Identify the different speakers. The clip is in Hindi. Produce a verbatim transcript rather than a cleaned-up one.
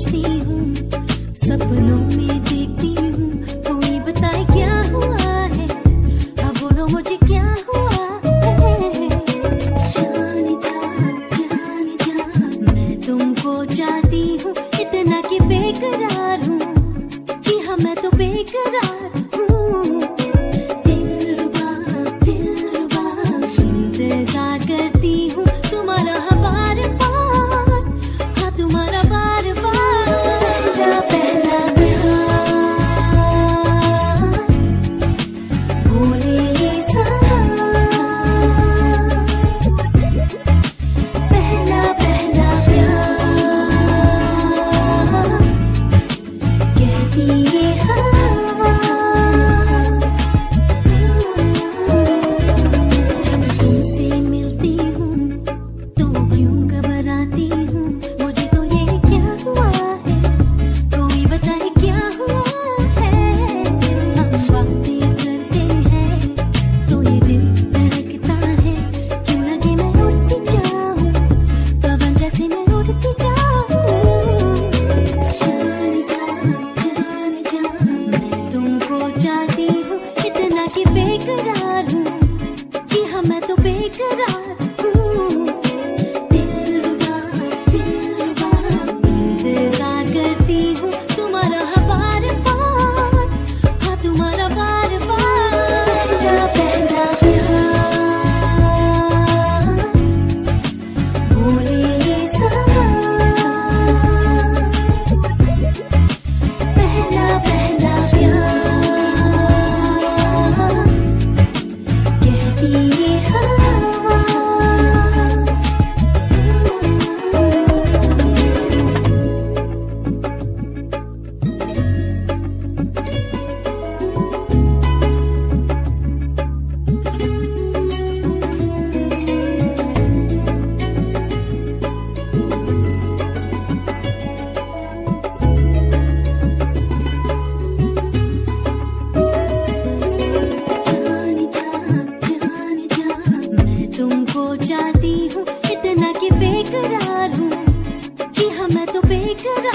Speaker 1: सोचती हूँ, सपनों में देखती हूँ, कोई बताए क्या हुआ है, हाँ बोलो मुझे क्या हुआ है। जाने जा, जाने जा, मैं तुमको चाहती हूँ इतना कि बेकरार हूँ, जी हाँ मैं तो बेकरार हूँ। दिलरुबा दिलरुबा इंतजार करती हूँ तुम्हारा बार बार, हाँ तुम्हारा बार बार। पहला पहला प्यार बोले ये समा, पहला पहला प्यार कहती ये हवा। जब तुमसे मिलती हूँ तो क्यों घबराती हूँ, मुझे तो ये क्या हुआ है, कोई बताए क्या हुआ है। हम बातें करते हैं तो ये दिल धड़कता है, क्यों लगे मैं उड़ती जाऊँ, पवन जैसे मैं उड़ती जाऊँ। जाने जा, जाने जा, मैं तुमको चाहती हूँ इतना कि बेकरार हूँ, जी हाँ मैं तो बेकरार हूँ। दिलरुबा दिलरुबा इंतजार करती हूँ तुम्हारा बार बार, हाँ तुम्हारा बार बार। पहला पहला प्यार बोले ये समा, पहला पहला प्यार कहती ये हवा। जाने जा, जाने जा, मैं तुमको चाहती हूँ इतना कि बेकरार हूँ, जी हाँ मैं तो बेकरार